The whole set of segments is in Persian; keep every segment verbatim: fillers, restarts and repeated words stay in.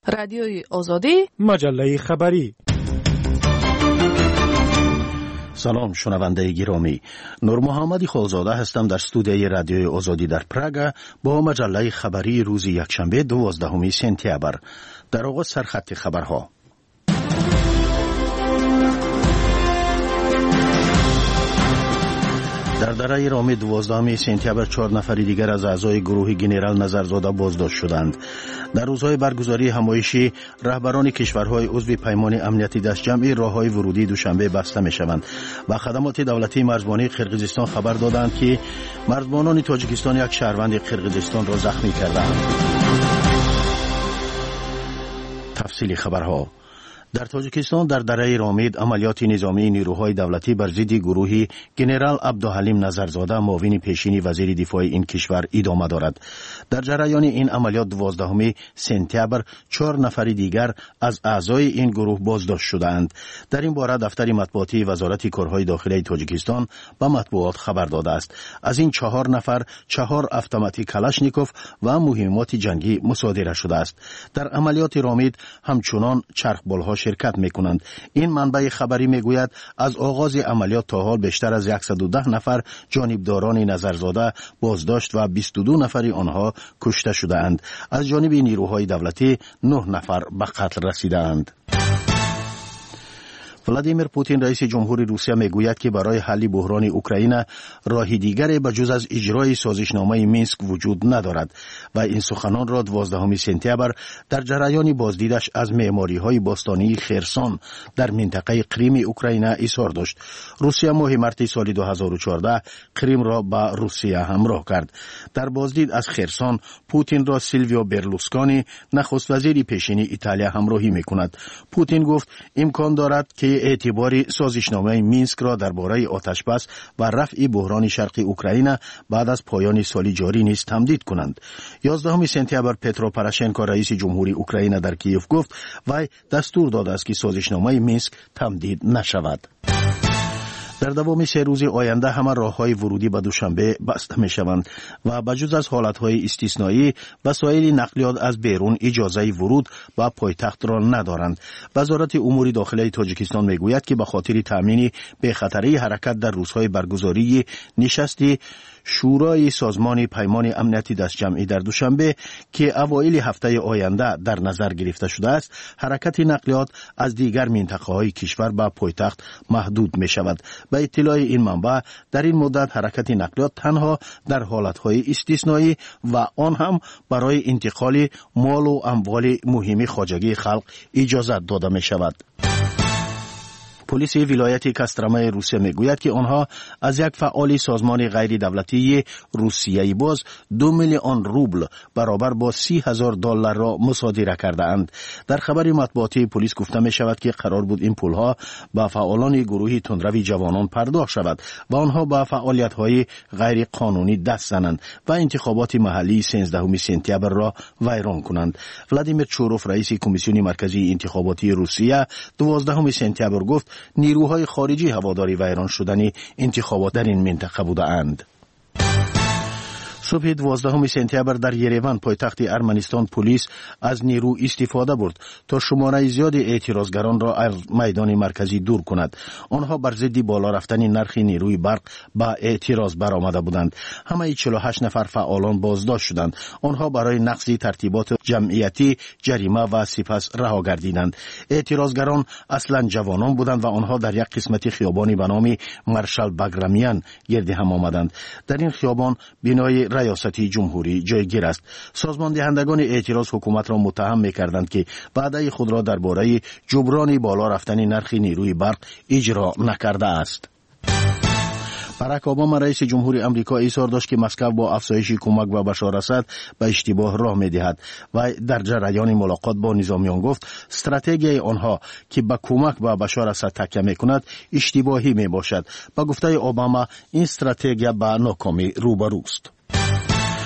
رادیوی آزادی، مجله خبری. سلام شنونده گرامی، نور محمدی خالزاده هستم در استودیوی رادیوی آزادی در پراگ با مجله خبری روز یکشنبه دوازدهم سپتامبر. در آغاز سرخط خبرها. در دره رام دوازدهم سپتامبر چهار نفر دیگر از اعضای گروه گنرال نظرزاده بازداشت شدند. در روزهای برگزاری همایشی رهبران کشورهای عضو پیمان امنیتی دستجمعی راههای ورودی دوشنبه بسته می‌شوند و خدمات دولتی مرزبانی قرقیزستان خبر دادند که مرزبانان تاجیکستان یک شهروند قرقیزستان را زخمی کردند. تفصیل خبرها. در تاجیکستان در دره رامید عملیات نظامی نیروهای دولتی بر ضد گروه گنرال عبدالحلیم نظرزاده معاون پیشین وزیر دفاع این کشور ادامه دارد. در جریان این عملیات دوازدهم سپتامبر چهار نفر دیگر از اعضای این گروه بازداشت شدند. در این باره دفتر مطبوعاتی وزارت کارهای داخلی تاجیکستان به مطبوعات خبر داده است. از این چهار نفر چهار اتوماتیک کلاشنیکوف و مهمات جنگی مصادره شده است. در عملیات رامید همچنان چرخبالها شرکت میکنند. این منبع خبری میگوید از آغاز عملیات تا حال بیشتر از صد و ده نفر جانبداران نظرزاده بازداشت و بیست و دو نفر آنها کشته شده اند. از جانب نیروهای دولتی نه نفر به قتل رسیدند. ولادیمیر پوتین رئیس جمهوری روسیه میگوید که برای حل بحران اوکراین راه دیگری به جز از اجرای سازشنامه مینسک وجود ندارد و این سخنان را دوازدهم سپتامبر در جریان بازدیدش از معماری‌های باستانی خرسون در منطقه کریم اوکراین اظهار داشت. روسیه ماه مارس سال دو هزار و چهارده کریم را به روسیه همراه کرد. در بازدید از خرسون پوتین را سیلویو برلوسکونی نخست وزیر پیشین ایتالیا همراهی میکند. پوتین گفت امکان دارد که اعتباری سازشنامه مینسک را درباره آتشبس و رفع بحران شرق اوکراین بعد از پایان سال جاری نیز تمدید کنند. یازدهم سپتامبر پترو پروشنکو رئیس جمهوری اوکراین در کیف گفت وی دستور داده است که سازشنامه مینسک تمدید نشود. در دوام سه روز آینده همه راه‌های ورودی به دوشنبه بسته می‌شوند و بجز از حالت‌های استثنایی وسایل نقلیات از بیرون اجازه ورود به پایتخت را ندارند. وزارت امور داخلی تاجیکستان میگوید که به خاطر تامین بی‌خطری حرکت در روزهای برگزاری نشست شورای سازمان پیمان امنیتی دستجمعی در دوشنبه که اوایل هفته آینده در نظر گرفته شده است، حرکت نقلیات از دیگر منطقه‌های کشور به پایتخت محدود می‌شود. به اطلاع این منبع در این مدت حرکت نقلیات تنها در حالت‌های استثنایی و آن هم برای انتقال مال و اموال مهم خواجگی خلق اجازه داده می‌شود. پلیس ولایت کاسترامای روسیه میگوید که آنها از یک فعال سازمان غیر دولتی روسیه‌ای باز دو میلیون روبل برابر با سی هزار دلار را مصادره کرده اند. در خبر مطبوعاتی پلیس گفته می شود که قرار بود این پولها به فعالان گروه تندروی جوانان پرداخت شود و آنها به فعالیت‌های غیر قانونی دست زنند و انتخابات محلی سیزدهم سپتامبر را ویران کنند. ولادیمیر چوروف رئیس کمیسیون مرکزی انتخاباتی روسیه دوازدهم سپتامبر گفت نیروهای خارجی هواداری ویران شدن انتخابات در این منطقه بودند. صبح دوازدهم سپتامبر در یریوان پایتخت ارمنستان پلیس از نیرو استفاده برد تا شماره زیاد اعتراضگران را از میدان مرکزی دور کند. آنها بر ضد بالا رفتن نرخ نیروی برق با اعتراض برآمده بودند. همه چهل و هشت نفر فعالان بازداشت شدند. آنها برای نقض ترتیبات جمعیتی جریمه و سپس رها گردیدند. اعتراضگران اصلا جوانان بودند و آنها در یک قسمت خیابانی به نام مارشال باگرامیان گرد هم آمدند. در این خیابان بنای ریاستی جمهوری جایگیر است. سازمان دهندگان اعتراض حکومت را متهم می‌کردند که وعده خود را درباره جبران بالا رفتن نرخ نیروی برق اجرا نکرده است. باراک اوباما رئیس جمهوری آمریکا اظهار داشت که مسکو با افزایش کمک به بشار اسد به اشتباه راه می‌دهد و در جریان ملاقات با نظامیان گفت استراتژی آنها که به کمک به بشار اسد تکیه می‌کند اشتباهی میباشد. با گفته اوباما این استراتژی به ناکامی روبروست.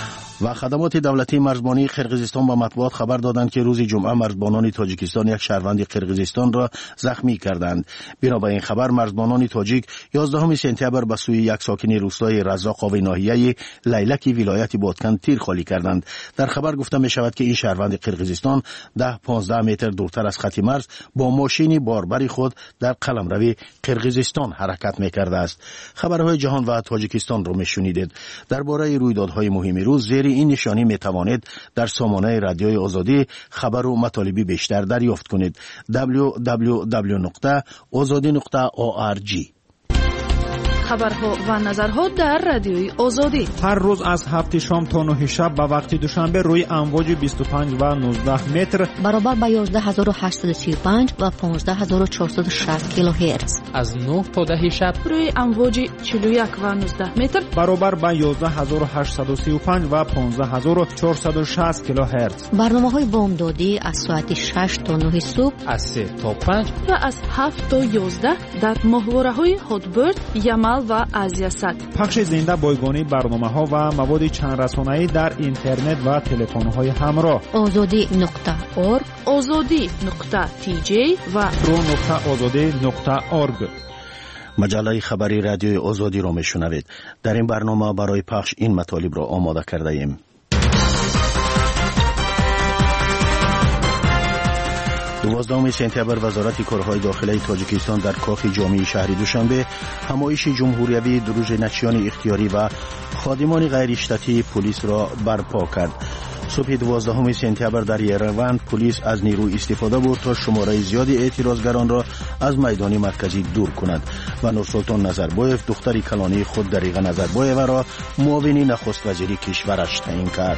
و خدمات دولتی مرزبانی قرقیزستان به مطبوعات خبر دادند که روز جمعه مرزبانان تاجیکستان یک شهروند قرقیزستان را زخمی کردند. بنا به این خبر مرزبانان تاجیک یازدهم سپتامبر به سوی یک ساکن روستای رزاقاوی ناحیه لیلک ولایت بادکن تیر خالی کردند. در خبر گفته می شود که این شهروند قرقیزستان ده پانزده متر دورتر از خط مرز با ماشین باربر خود در قلمرو قرقیزستان حرکت می کرده است. خبرهای جهان و تاجیکستان را می شنیدید. درباره رویدادهای مهم روز زیر این نشانی می توانید در سامانه رادیوی آزادی خبر و مطالبی بیشتر دریافت کنید. دبلیو دبلیو دبلیو نقطه آزادی نقطه او آر جی. خبرها و نظرها در رادیوی آزادی هر روز از هفت شام تا نه شب به وقت دوشنبه روی امواج بیست و پنج و نوزده متر برابر با یازده هزار و هشتصد و سی و پنج و پانزده هزار و چهارصد و شصت کیلوهرتز، از نه تا ده شب روی امواج چهل و یک و نوزده متر برابر با یازده هزار و هشتصد و سی و پنج و پانزده هزار و چهارصد و شصت کیلوهرتز. برنامه‌های بامدادی از ساعت شش تا نه صبح، از سه تا پنج و از هفت تا یازده در ماهواره‌های هاتبرد، یمل و آزیاست. پخش زنده بایگانی برنامه‌ها و مواد چند رسانه‌ای در اینترنت و تلفن‌های همراه. آزادی نقطه اورگ، آزادی نقطه تی جی و رو نقطه آزادی نقطه اورگ. مجله خبری رادیوی آزادی را میشنوید. در این برنامه برای پخش این مطالب را آماده کرده ایم. دوازدهم سپتامبر وزارت کارهای داخلی تاجیکستان در کاخ جامع شهری دوشنبه همایش جمهوریوی دروژ نچیان اختیاری و خادمان غیر اشتاتی پلیس را برپا کرد. صبح دوازدهم سپتامبر در یروان پلیس از نیروی استفاده برد تا شماره زیادی اعتراضگران را از میدان مرکزی دور کند و نورسلطان نظربایف دختر کلانی خود دریغه نظربایف را معاون نخست وزیر کشورش تعیین کرد.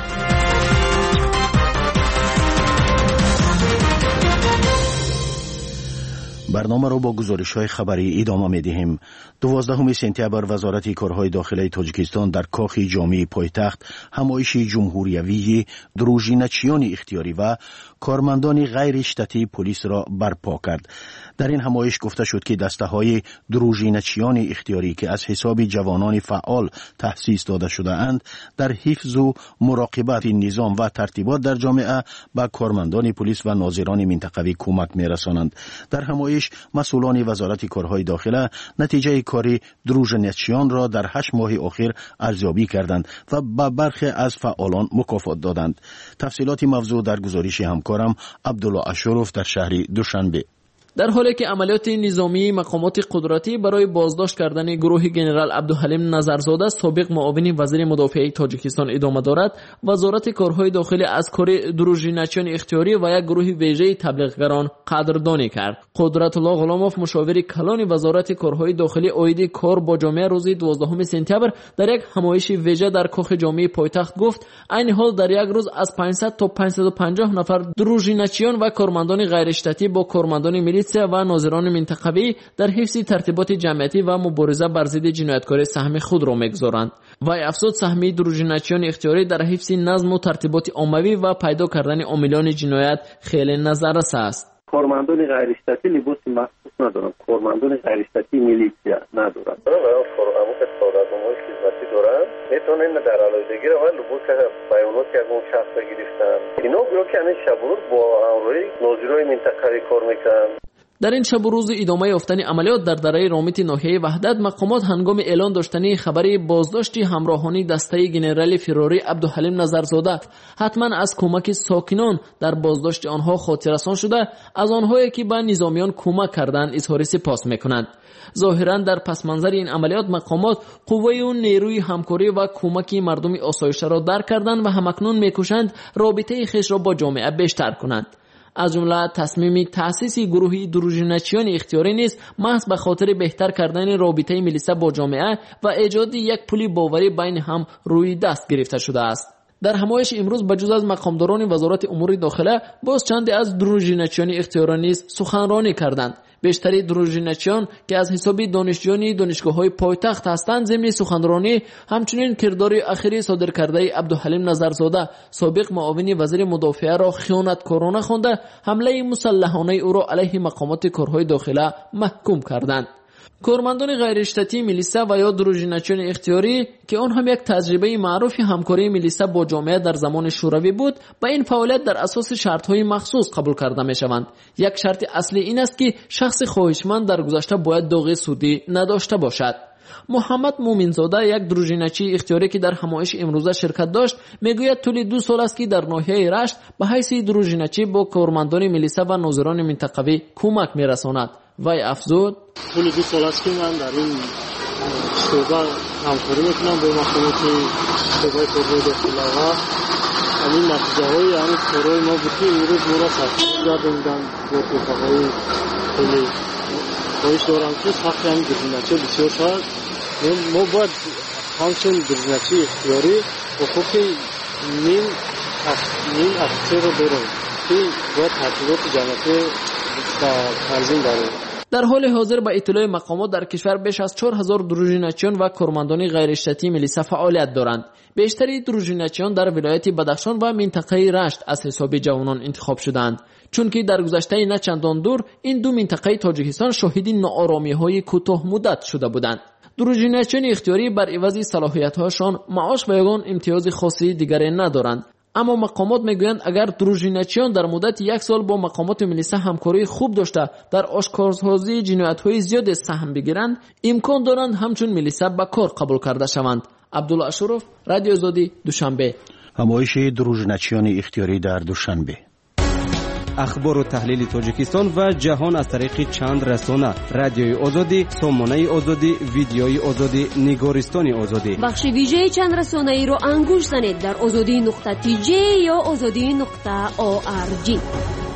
برنامه را با گزارش‌های خبری ادامه می‌دهیم. دوازدهم سپتامبر وزارت کارهای داخلی تاجیکستان در کاخ جامع پایتخت همایش جمهوریوی دروژ نچیان اختیاری و کارمندان غیر اشتاتی پلیس را برپا کرد. در این همایش گفته شد که دسته‌های دروژ نچیان اختیاری که از حساب جوانان فعال تأسیس داده شده اند در حفظ و مراقبت نظام و ترتیبات در جامعه به کارمندان پلیس و ناظران منطقوی کمک می‌رسانند. در همایش مسئولان وزارت کارهای داخله نتیجه کاری دروژ نچیان را در هشت ماه اخیر ارزیابی کردند و به برخی از فعالان مکافات دادند. تفصیلات موضوع در گزارش همکارم عبدالله اشرف در شهر دوشنبه. در حالی که عملیات نظامی مقامات قدرتی برای بازداشت کردن گروه جنرال عبدالحلیم نظرزاده سابق معاون وزیر مدافع تاجیکستان ادامه دارد، وزارت کارهای داخلی از کار دروژ نچیان اختیاری و یک گروه ویژه تبلیغگران قدردانی کرد. قدرت الله غلاموف مشاور کلان وزارت کارهای داخلی عاید کار با جامعه روز دوازدهم سپتامبر در یک همایش ویژه در کاخ جامع پایتخت گفت این حال در یک روز از پانصد تا پانصد و پنجاه نفر دروژ نچیان و کارمندان غیر اشتاتی با کارمندان ملی و ناظران منطقوی در حفظ ترتیبات جمعیتی و مبارزه بر ضد جنایتکاری سهم خود را می‌گذارند. و افزود سهمی دروژ نچیان اختیاری در حفظ نظم و ترتیبات عمومی و پیدا کردن عاملان جنایت خیلی نظررس است. کارمندان غیر اشتاتی لباس مخصوص ندارند، کارمندان غیر اشتاتی میلیشیا ندارند. همون که سالادمای خدمتی دارند میتونن در علاوه‌گیر و لباس بیانات که اون شخص گرفتن. اینا گروه که همین شب روز با همراهی ناظرای منطقوی کار میکنن. در این شب و روز ادامه یافتن عملیات در دره رامت ناحیه وحدت مقامات هنگام اعلان داشتن خبری بازداشت همراهانی دسته جنرال فراری عبدالحلیم نظرزاده حتما از کمک ساکنان در بازداشت آنها خاطررسان شده از آنهایی که به نظامیان کمک کردند اظهار سپاس میکنند. ظاهرا در پس منظر این عملیات مقامات قوه و نیروی همکاری و کمک مردم آسایشته را درک کردند و همکنون میکوشند رابطه خویش را با جامعه بیشتر کنند. از جمله تصمیم تأسیس گروهی دروژ نچیان اختیاری نیست محض به خاطر بهتر کردن رابطه ملیسا با جامعه و ایجاد یک پل باوری بین هم روی دست گرفته شده است. در همایش امروز بجز از مقامداران وزارت امور داخله باز چند از دروژ نچیان اختیاری نیز سخنرانی کردند. بیشتری دروژ نچیان که از حساب دانشجویان دانشگاه‌های پایتخت هستند ضمن سخنرانی همچنین کردار اخیری صادر کرده عبدالحلیم نظرزاده سابق معاون وزیر مدافع را خیانتکارانه خوانده حمله مسلحانه او را علیه مقامات کارهای داخله محکوم کردند. کارمندان غیر اشتاتی میلیسا و یا دروژینچیان اختیاری که آن هم یک تجربه معروف همکاری میلیسا با جامعه در زمان شوروی بود، با این فعالیت در اساس شرط‌های مخصوص قبول کرده می‌شوند. یک شرط اصلی این است که شخص خواهشمند در گذشته باید داغ سودی نداشته باشد. محمد مومنزاده، یک دروژینچی اختیاری که در همایش امروزه شرکت داشت، میگوید طول دو سال است که در ناحیه رشت به حیث دروژینچی با کارمندان میلیسا و ناظران منطقوی کمک میرساند. وی افزود: طول دو سال است که من در این شعبه همکاری میکنم با مقامات شعبه کارهای داخلی و همین نتیجه های همین کارهای ما بود که امروز ما را سرکار گرداندن با توفیقهای خیلی خواهش دارم که سخت همین دروژینچی بسیار شد. ما باید همچون دروژینچی اختیاری حقوق نیم نیم افسر را دارم که باید ترتیبات جمعیتی تنظیم داریم. در حال حاضر با اطلاع مقامات در کشور بیش از چهار هزار دروژینچیان و کارمندان غیر اشتاتی میلیسا فعالیت دارند. بیشتری دروژینچیان در ولایت بدخشان و منطقه رشت از حساب جوانان انتخاب شدند، چون که در گذشته نه چندان دور این دو منطقه تاجیکستان شاهد ناآرامی‌های کوتاه مدت شده بودند. دروژینچیان اختیاری بر عوض صلاحیت‌هاشان معاش و یگان امتیاز خاصی دیگری ندارند. اما مقامات میگویند اگر دروژینچیان در مدت یک سال با مقامات میلیسا همکاری خوب داشته در آشکارسازی جنایت‌های زیاد سهم بگیرند، امکان دارند همچون میلیسا به کار قبول کرده شوند. عبدالله اشرف، رادیو آزادی، دوشنبه. همایش دروژینچیان اختیاری در دوشنبه. اخبار و تحلیل تاجیکستان و جهان از طریق چند رسانه: رادیوی آزادی، سامانه آزادی، ویدیوی آزادی، نگارستان آزادی. بخش ویژه چند رسانه ای رو انگوش زنید در آزادی نقطه تی جی یا آزادی نقطه او آر جی.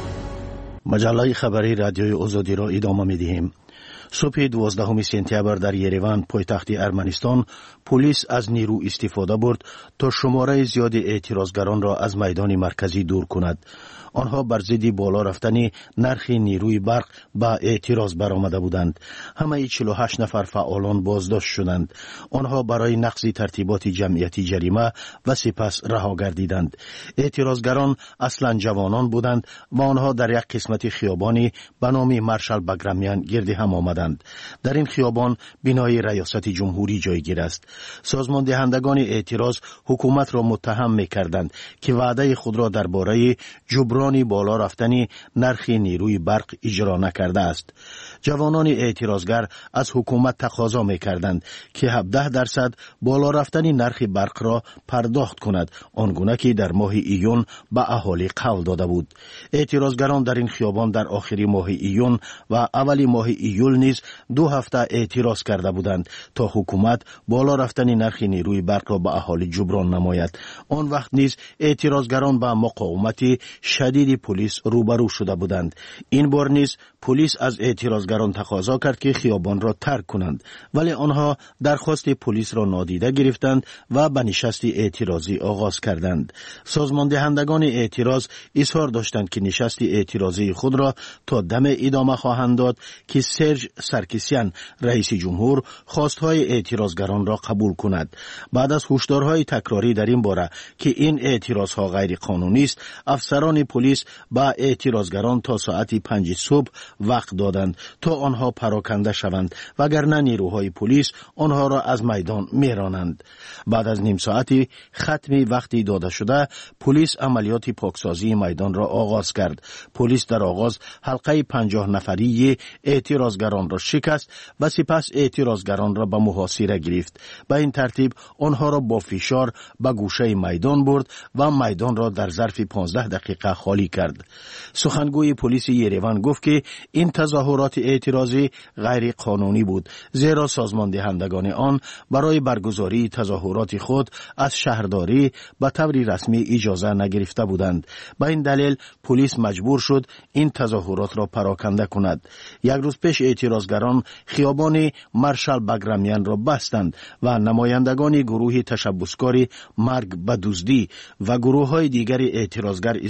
مجله خبری رادیوی آزادی را ادامه می‌دهیم. صبح دوازدهم سپتامبر در یریوان، پایتخت ارمنستان، پلیس از نیرو استفاده برد تا شماره زیاد اعتراضگران را از میدان مرکزی دور کند. آنها بر ضد بالا رفتن نرخ نیروی برق به اعتراض برآمده بودند. همه چهل و هشت نفر فعالان بازداشت شدند. آنها برای نقض ترتیبات جمعیتی جریمه و سپس رها گردیدند. اعتراضگران اصلا جوانان بودند و آنها در یک قسمت خیابانی به نام مارشال باگرامیان گرد هم آمدند. در این خیابان بنای ریاست جمهوری جایگیر است. سازمان دهندگان اعتراض حکومت را متهم می‌کردند که وعده خود را درباره جبران بالا رفتن نرخ نیروی برق اجرا نکرده است. جوانان اعتراضگر از حکومت تقاضا می‌کردند که هفده درصد بالا رفتن نرخ برق را پرداخت کند، آنگونه که در ماه ایون به اهالی قول داده بود. اعتراضگران در این خیابان در آخر ماه ایون و اول ماه ایول نیز دو هفته اعتراض کرده بودند تا حکومت بالا رفتن نرخ نیروی برق را به اهالی جبران نماید. آن وقت نیز اعتراضگران با مقاومت شدید پلیس روبرو شده بودند. این بار نیز پلیس از اعتراضگران تقاضا کرد که خیابان را ترک کنند، ولی آنها درخواست پلیس را نادیده گرفتند و به نشست اعتراضی آغاز کردند. سازمان دهندگان اعتراض اظهار داشتند که نشست اعتراضی خود را تا دم ادامه خواهند داد که سرژ سرکیسیان رئیس جمهور خواستهای اعتراضگران را قبول کند. بعد از هشدارهای تکراری در این باره که این اعتراضها غیر قانونی است، افسران پلیس با اعتراضگران تا ساعت پنج صبح وقت دادند تا آنها پراکنده شوند، وگرنه نیروهای پلیس آنها را از میدان میرانند. بعد از نیم ساعتی ختم وقتی داده شده، پلیس عملیات پاکسازی میدان را آغاز کرد. پلیس در آغاز حلقه پنجاه نفری اعتراضگران را شکست و سپس اعتراضگران را به محاصره گرفت. به این ترتیب آنها را با فشار به گوشه میدان برد و میدان را در ظرف پانزده دقیقه خالی کرد. سخنگوی پلیس یریوان گفت که این تظاهرات اعتراضی غیر قانونی بود، زیرا سازمان دهندگان آن برای برگزاری تظاهرات خود از شهرداری به طور رسمی اجازه نگرفته بودند. به این دلیل پلیس مجبور شد این تظاهرات را پراکنده کند. یک روز پیش اعتراضگران خیابان مارشال باگرامیان را بستند و نمایندگان گروه تشبسکار مرگ به دزدی و گروه های دیگر اعتراضگر اظهار داشتند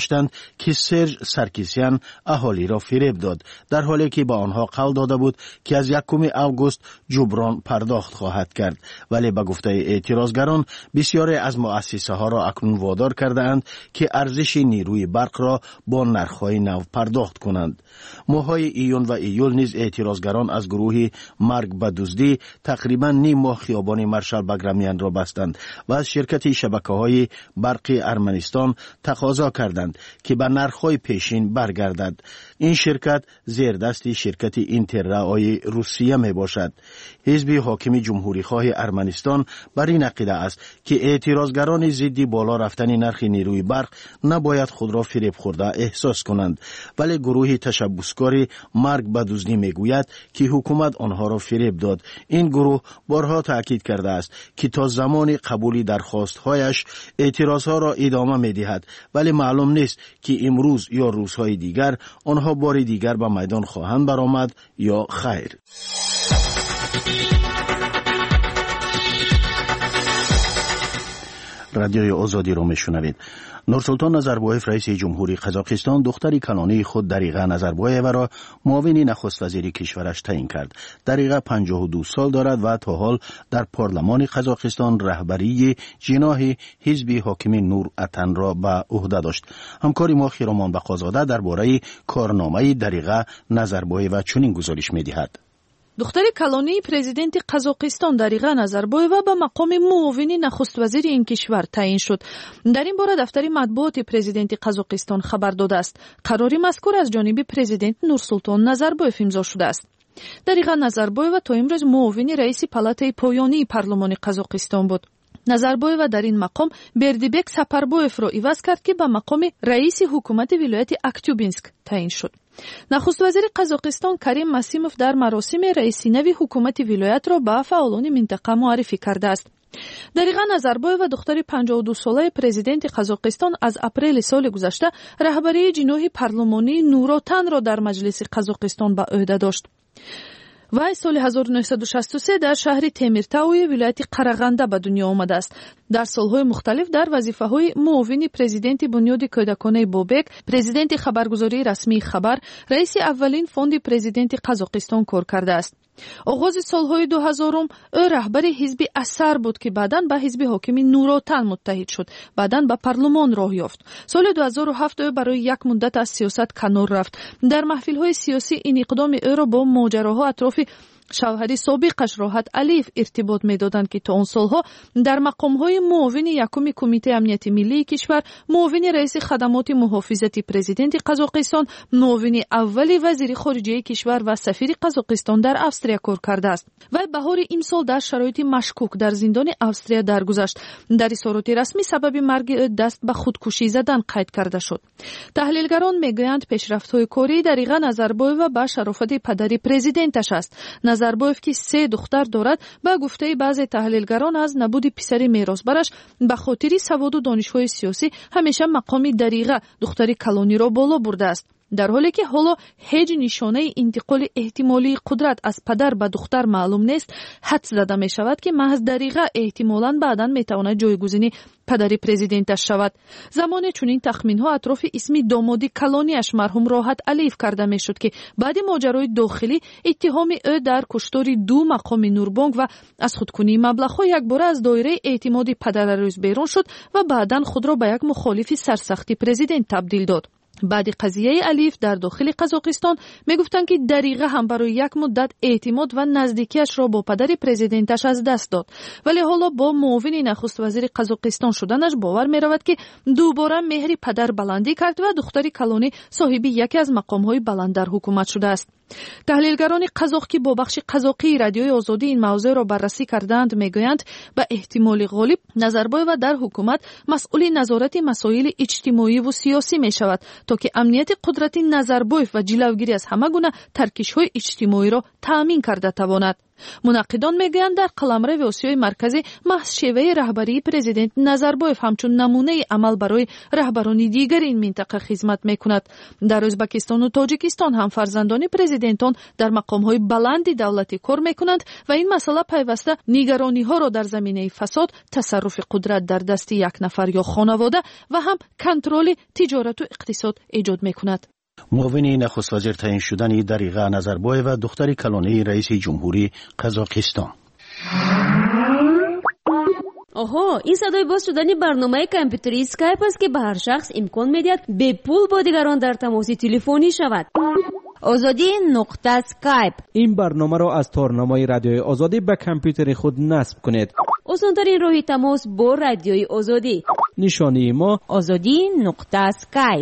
نوشتند که سرژ سرکیسیان اهالی را فریب داد، در حالی که به آنها قول داده بود که از یکم آگوست جبران پرداخت خواهد کرد. ولی به گفته اعتراضگران بسیاری از مؤسسه ها را اکنون وادار کرده اند که ارزش نیروی برق را با نرخ‌های نو پرداخت کنند. ماه‌های ایون و ایول نیز اعتراضگران از گروه مرگ به دزدی تقریبا نیم ماه خیابان مارشال بگرامیان را بستند و از شرکت شبکه‌های برق ارمنستان تقاضا کردند که به نرخ‌های پیشین برگردد. این شرکت زیر دست شرکت اینتررای روسیه می باشد. حزب حاکم جمهوری خواه ارمنستان بر این عقیده است که اعتراضگران ضد بالا رفتن نرخ نیروی برق نباید خود را فریب خورده احساس کنند، ولی گروه تشبسکار مرگ به دزدی میگوید که حکومت آنها را فریب داد. این گروه بارها تاکید کرده است که تا زمان قبول درخواست‌هایش اعتراضها را ادامه می‌دهد، ولی معلوم نیست که امروز یا روزهای دیگر آنها بار دیگر به میدان خواهند برآمد یا خیر. رادیوی آزادی رو میشنوید. نورسلطان نظربایف رئیس جمهوری قزاقستان دختری کلانی خود دریغه نظربایف را معاون نخست وزیر کشورش تعیین کرد. دریغه پنجاه و دو سال دارد و تا حال در پارلمان قزاقستان رهبری جناح حزب حاکم نور اتن را به عهده داشت. همکاری ما خیرامان بقازاده درباره کارنامه دریغه نظربایف چنین گزارش می‌دهد. دختر کلانی پرزیدنت قزاقستان دریغه نظربایف به مقام معاون نخست وزیر این کشور تعیین شد. در این باره دفتر مطبوعات پرزیدنت قزاقستان خبر داده است. قراری مذکور از جانب پرزیدنت نورسلطان نظربایف امضا شده است. دریغه نظربایف تا امروز معاون رئیس پالاتای پایانی پارلمان قزاقستان بود. نظربایف در این مقام بردیبک سپربایف را عوض کرد که به مقام رئیس حکومت ولایت اکتیوبینسک تعیین شد. نخست وزیر قزاقستان کریم مسیموف در مراسم رئیسی نوی حکومت ولایت را به فعالان منطقه معرفی کرده است. دریغه نظربایف و دختر پنجاه و دو ساله پرزیدنت قزاقستان از اپریل سال گذشته رهبری جناح پارلمانی نوراتن را در مجلس قزاقستان به عهده داشت. وی سال هزار و نهصد و شصت و سه در شهر تمیرتاوی ولایت قرغنده به دنیا آمده است. در سالهای مختلف در وظیفه‌های معاون پرزیدنت بنیاد کودکانه بابک، پرزیدنت خبرگزاری رسمی خبر، رئیس اولین فوند پرزیدنت قزاقستان کار کرده است. آغاز سالهای دو هزارم او رهبر حزب اثر بود که بعداً به حزب حاکم نوراتن متحد شد، بعداً به پارلمان راه یافت. سال دو هزار و هفت او برای یک مدت از سیاست کنار رفت. در محفل‌های سیاسی این اقدام او را با ماجراها اطراف شوهر سابقش راحت علیف ارتباط می‌دادند که تا آن سالها در مقام‌های معاون یکم کمیته امنیت ملی کشور، معاون رئیس خدمات محافظت پرزیدنت قزاقستان، معاون اولی وزیر خارجه کشور و سفیر قزاقستان در استرالیا کار کرده است. و بهار امسال در شرایط مشکوک در زندان استرالیا درگذشت. در اظهارات رسمی سبب مرگ دست به خودکشی زدن قید کرده شد. تحلیلگران میگویند پیشرفت‌های کاری دریغه نظربایف به شرافت پدر پرزیدنتش است. نظربایف که سه دختر دارد به گفته بعضی تحلیلگران از نبود پسر میراثبرش به خاطر سواد و دانش‌های سیاسی همیشه مقام دریغه دختر کلانی را بالا برده است. در حالی که حالا هیچ نشانه انتقال احتمالی قدرت از پدر به دختر معلوم نیست، حدس زده می شود که محض دریغه احتمالاً بعداً می تواند جایگزین پدر پرزیدنتش شود. زمان چنین تخمین‌ها اطراف اسم دامادی کلانیش مرحوم راحت علیف کرده می شد که بعد ماجرای داخلی اتهام او در کشتار دو مقام نوربانک و از خودکنی مبلغ‌ها یک بار از دایره اعتماد پدر روز بیرون شد و بعداً خود را به یک مخالف سرسختی پرزیدنت تبدیل داد. بعد قضیه الیف در داخل قزاقستان میگفتند که دریغه هم برای یک مدت اعتماد و نزدیکیش را با پدر پرزیدنتش از دست داد، ولی حالا با معاون نخست وزیر قزاقستان شدنش باور می رود که دوباره مهر پدر بلندی کرد و دختر کلانی صاحب یکی از مقام‌های بلند در حکومت شده است. تحلیلگران قزاق که با بخش قزاقی رادیوی آزادی این موضوع را بررسی کردند میگویند به احتمال غالب نظربایف در حکومت مسئول نظارت مسائل اجتماعی و سیاسی می شود تا که امنیت قدرت نظربایف و جلوگیری از همه گونه ترکش‌های اجتماعی را تأمین کرده تواند. منقدان میگویند در قلمرو آسیای مرکزی محض شیوه رهبری پرزیدنت نظربایف همچون نمونه عمل برای رهبرانی دیگر این منطقه خدمت میکند. در ازبکستان و تاجیکستان هم فرزندان پرزیدنتان در مقامهای بلندی دولتی کار میکنند و این مسئله پیوسته نگرانی ها را در زمینه فساد، تصرف قدرت در دست یک نفر یا خانواده و هم کنترل تجارت و اقتصاد ایجاد میکند. معاون نخست وزیر تعیین شدن دریغه نظربایف و دختر کلانه رئیس جمهوری قزاقستان. آها، این صدای باز شدنی برنامه کامپیوتری اسکایپ است که به هر شخص امکان میدهد به پول با دیگران در تماس تلفنی شود. آزادی نقطه اسکایپ. این برنامه را از تارنمای رادیوی آزادی به کامپیوتر خود نصب کنید. آسان‌ترین راه تماس با رادیوی آزادی. نشانی ما آزادی نقطه اسکایپ.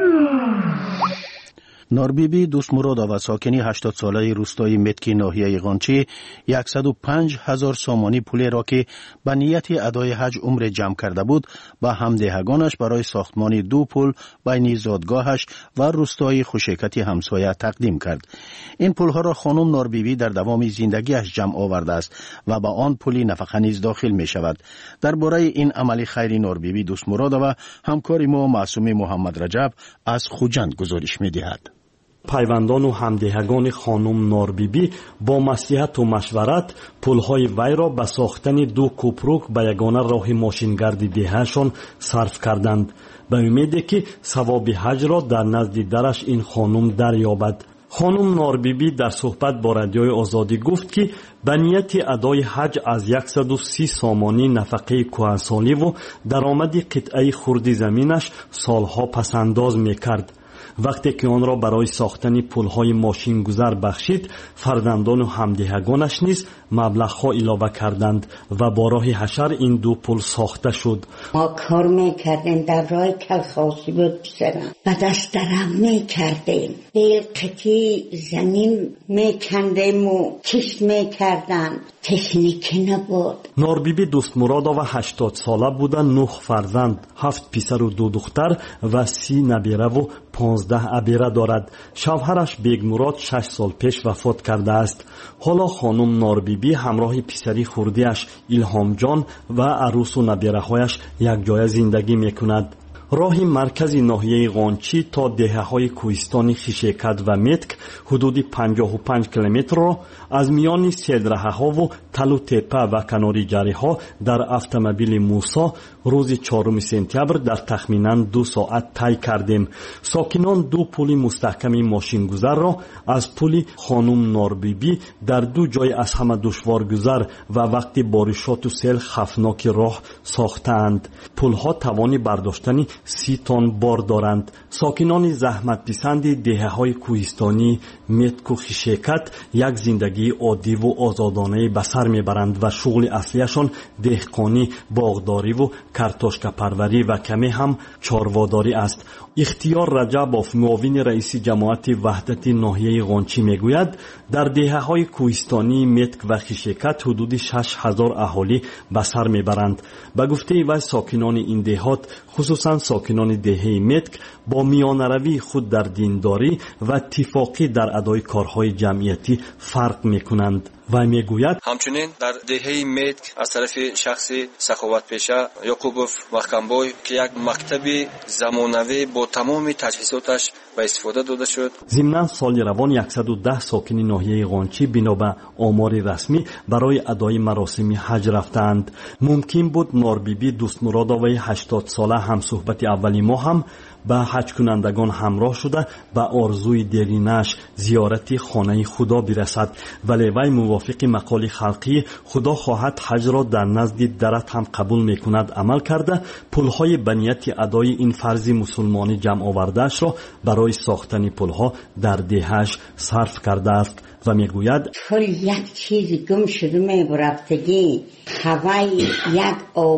ناربیبی دوستمراد و ساکنی هشتاد ساله روستای متکی ناحیه قانچی صد و پنج هزار سامانی پولی را که به نیت ادای حج عمره جمع کرده بود به همدهگانش برای ساختمان دو پل بین زادگاهش و روستای خوشیکتی همسایه تقدیم کرد. این پلها را خانم ناربیبی در دوام زندگیش جمع آورده است و به آن پلی نفقه نیز داخل می شود. درباره این عمل خیری ناربیبی دوستمراد و همکار ما معصوم محمد رجب از خوجند گزارش می دهد. پیوندان و همدهگان خانم ناربیبی با مصلحت و مشورت پلهای وی را به ساختن دو کوپروک به یگانه راه ماشینگردی دههشان صرف کردند به امیدی که ثواب حج را در نزد درش این خانم دریابد. خانم ناربیبی در صحبت با رادیوی آزادی گفت که به نیت ادای حج از صد و سی سامانی نفقه کهنسالی و درآمد قطعه خردی زمینش سالها پسنداز میکرد. وقتی که آن را برای ساختن پلهای ماشین گذر بخشید، فرزندان و همدهگانش نیز مبلغها علاوه کردند و با راه حشر این دو پل ساخته شد. ما کار میکردیم در راه کلخاسی بود بسرم و دست درم میکردیم، بیل قطعی زمین میکندیم و کش میکردن، تکنیکی نبود. ناربیبی دوستمراد و هشتاد ساله بودن، نه فرزند، هفت پسر و دو دختر و سی نبیره و پانزده ابیره دارد. شوهرش بیگ مراد شش سال پیش وفات کرده است. حالا خانم ناربیبی همراه پسری خردیش الهام جان و عروس و نبیره هایش یک جای زندگی میکند. راه مرکزی ناحیه قانچی تا دهه‌های کوهستانی خیشیکت و متک حدود پنجاه و پنج کیلومتر را از میان سیلره‌ها و تلو تپه و کناری جری‌ها در اتومبیل موسی روز چهارم سپتامبر در تخمیناً دو ساعت طی کردیم. ساکنان دو پل مستحکم ماشینگذر را از پل خانم ناربیبی در دو جای از همه دشوار گذر و وقتی بارشات و سیل خفناک راه ساختند. پلها توانی برداشتن سی تن بار دارند. ساکنان زحمت پسند دهه‌های کوهستانی متک و خیشیکت یک زندگی عادی و آزادانه به سر میبرند و شغل اصلیشان دهقانی، باغداری و کارتوشکا پروری و کمی هم چارواداری است. اختیار رجبوف، معاون رئیس جماعت وحدت ناحیه قانچی میگوید در دهه‌های کوهستانی متک و خیشیکت حدود شش هزار اهالی به سر میبرند. به گفته وی ساکنان این دهات، خصوصا ساکنان دهه متک، با میانروی خود در دینداری و اتفاقی در ادای کارهای جمعیتی فرق میکنند. و میگوید همچنین در دهه متک از طرف شخص سخاوت پیشه یعقوبوف محکمبوی که یک مکتب زمانوی با تمام تجهیزاتش به استفاده داده شد. ضمن سال روان صد و ده ساکن ناحیه قانچی بنا به آمار رسمی برای ادای مراسم حج رفتند. ممکن بود ناربیبی دوستمراد و هشتاد ساله هم صحبت اولی ما هم به حج کنندگان همراه شده به آرزوی دلینش زیارت خانه خدا برسد، ولی وی موافق مقال خلقی خدا خواهد حج را در نزد درت هم قبول میکند عمل کرده، پلهای بنیت ادای این فرض مسلمانی جمع آوردهش را برای ساختن پلها در دهش صرف کرده است و میگوید کل یک چیزی گم شده میبرفتگی، هوای یک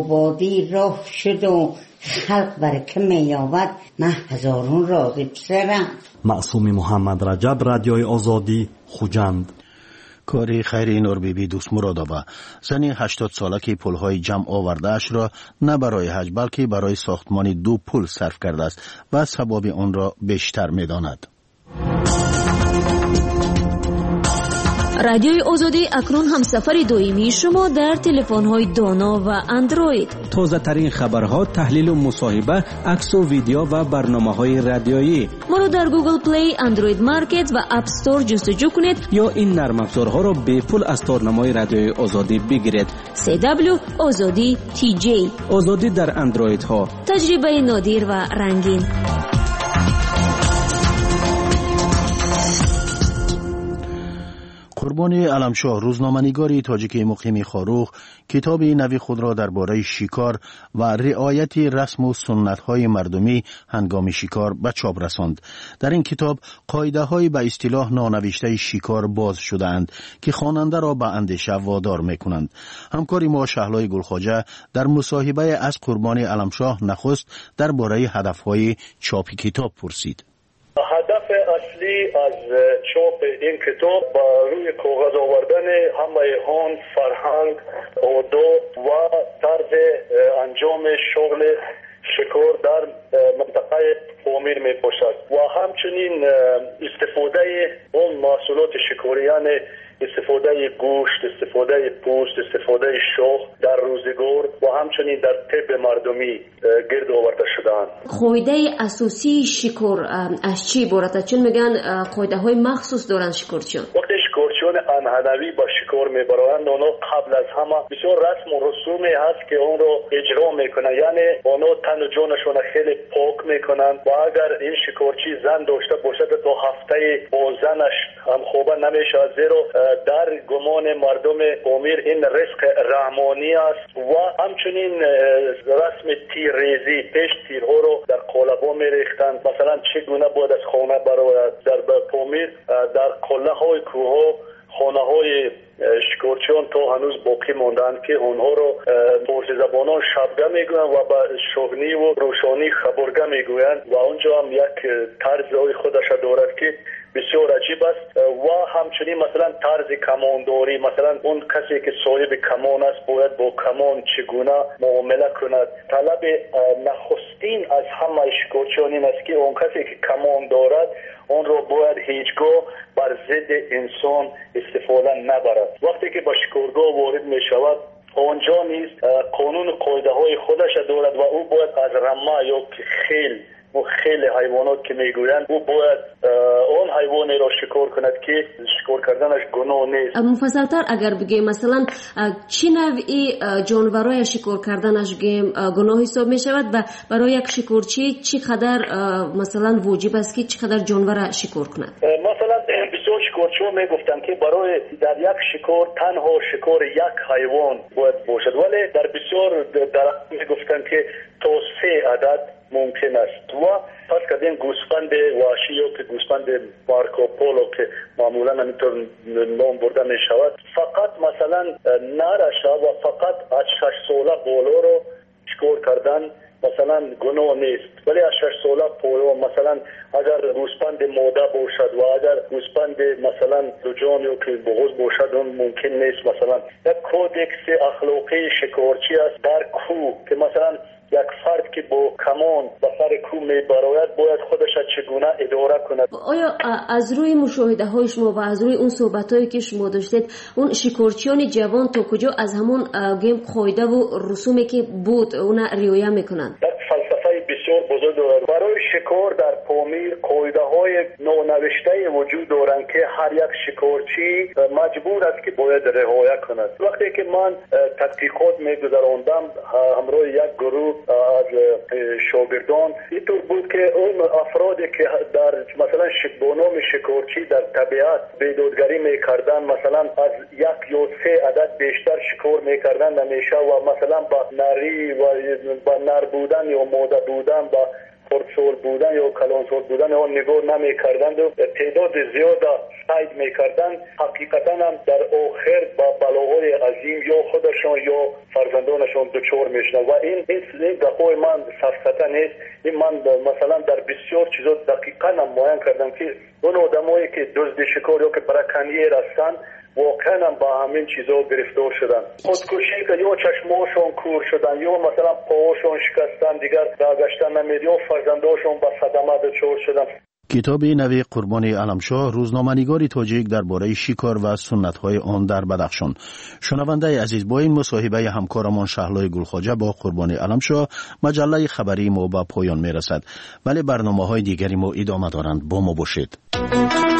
آبادی راه شد و خلق برکه میابد. من هزارون راضی بسرم. معصوم محمد رجب، رادیوی آزادی، خوجند. کاری خیری ناربیبی دوستمرادова زنی هشتاد ساله که پلهای جمع آوردهش را نه برای حج بلکه برای ساختمان دو پل صرف کرده است و ثواب آن را بیشتر می‌داند. رادیوی آزادی اکنون همسفر دائمی شما در تلفن‌های دانا و اندروید. تازه ترین خبرها، تحلیل و مصاحبه، عکس و ویدیو و برنامه‌های رادیویی. ما رو در گوگل پلی، اندروید مارکت و اپ استور جستجو کنید یا این نرم افزارها رو به پول از تارنمای رادیوی آزادی بگیرید. سی دبلیو آزادی تی جی. آزادی در اندروید ها. تجربه نادر و رنگین. قربانی علمشاه، روزنامه‌نگاری تاجیک مقیم خاروخ، کتاب نوی خود را درباره شکار و رعایت رسم و سنت‌های مردمی هنگام شکار به چاپ رساند. در این کتاب قاعده‌های به اصطلاح نانوشته شکار باز شده‌اند که خواننده را به اندیشه وادار می‌کنند. همکاری ما شهلای گلخواجه در مصاحبه از قربانی علمشاه نخست درباره هدف‌های چاپ کتاب پرسید. هدف اصلی از چاپ این کتاب با روی کاغذ آوردن همه هان، فرهنگ، آداب و طرز انجام شغل شکار در منطقه پامیر می باشد و همچنین استفاده اون محصولات شکاری، یعنی استفاده گوشت، استفاده پوست، استفاده شاخ در روزگار و همچنین در طب مردمی گرد آورده شدند. قاعده اساسی شکار از چی عبارته؟ چون میگن قاعده های مخصوص دارن شکارچیان. وقتی شکارچیان انحنوی با شکار میبرند، اونا قبل از همه بسیار رسم و رسومی هست که اون رو اجرا میکنن، یعنی اونا تن و جانشون خیلی پاک میکنن و اگر این شکارچی زن داشته باشد تا هفته با زنش هم خوبه نمیشه، زیرا در گمان مردم پامیر این رزق رحمانی است و همچنین رسم تیرریزی، پیش تیرها رو در قالب‌ها میریختند. مثلا چگونه باید از خانه برآید در پامیر، در قله های کوه خانه های شکارچیان تا هنوز باقی ماندند که اونها رو فارسی زبانان شبگه میگویند و به شغنی و روشانی خبرگه میگویند و اونجا هم یک طرز خودش دارد که بسیار عجیب است و همچنین مثلا طرز کمانداری، مثلا اون کسی که صاحب کمان است باید با کمان چگونه معامله کند. طلب نخستین از همه شکارچیان این است که اون کسی که کمان دارد اون رو باید هیچگاه بر ضد انسان استفاده نبرد. وقتی که به شکارگاه وارد می شود اونجا نیز قانون قاعده های خودش دارد و او باید از رمه یا خیل و خیلی حیوانات که میگویند او باید اون حیوانی را شکار کند که شکار کردنش گناه نیست. مفصلتر اگر بگیم مثلا چه نوعی جانورای شکار کردنش بگیم گناه حساب می شود و برای یک شکارچی چقدر مثلا واجب است که چقدر جانور شکار کند؟ مثلا بسیار شکارچی‌ها میگفتند که برای در یک شکار تنها شکار یک حیوان باید باشد، ولی در بسیار در میگفتند که تا سه عدد ممکن است و پس کردیم گوسفند وحشی یا که گوسفند مارکوپولو که معمولا همینطور نام برده می شود فقط مثلا نرش و فقط از شش ساله بالا رو شکار کردن مثلا گناه نیست، ولی از شش ساله پایین مثلا اگر گوسفند ماده باشد و اگر گوسفند مثلا دو جان یا که بغض باشد اون ممکن نیست. مثلا یک کودکس اخلاقی شکارچی است در کوه که مثلا یک فرد که با کمان به سر کوه میبراید باید خودش چگونه اداره کند. آیا از روی مشاهده های شما و از روی اون صحبت هایی که شما داشتید اون شکارچیان جوان تا کجا از همون گیم قاعده و رسومی که بود اون رعایت میکنند؟ فلسفه بسیار بزرگ دارد. برای شکار در پامیر قاعده های نونوشته وجود دارند که هر یک شکارچی مجبور است که باید رعایت کند. وقتی که من تحقیقات میگذراندم همراه یک گروه از شاگردان اینطور بود که اون افرادی که در مثلا با نام شکارچی در طبیعت بیدادگری میکردن مثلا از یک یا سه عدد بیشتر شکار میکردن نمیشه و مثلا با نری و با نر بودن یا ماده بودن با خردسال بودن یا کلانسال بودن اون نگاه نمی کردند و تعداد زیاد سعی می کردند حقیقتا هم در آخر با بلاهای عظیم یا خودشان یا فرزندانشان دچار میشن و این این دقای من سفسطه نیست. این من مثلا در بسیار چیزا دقیقا هم معاین کردم که اون آدمایی که دزد شکار یا که برکنیر هستند واقعا هم با همین چیزا گرفتار شدن. خودکشی که یا چشماشون کور شدن یا مثلا پاهاشون شکستن دیگر برگشتن نمید یا فرزنداشون با صدمه دچار شدن. کتاب نوی قربانی علمشاه، روزنامه‌نگار تاجیک درباره شکار و سنت‌های آن در بدخشان. شنونده عزیز، با این مصاحبه همکارمان شهلای گلخواجه با قربانی علمشاه مجله خبری ما به پایان میرسد، ولی برنامه‌های دیگری ما ادامه دارند. با ما باشید.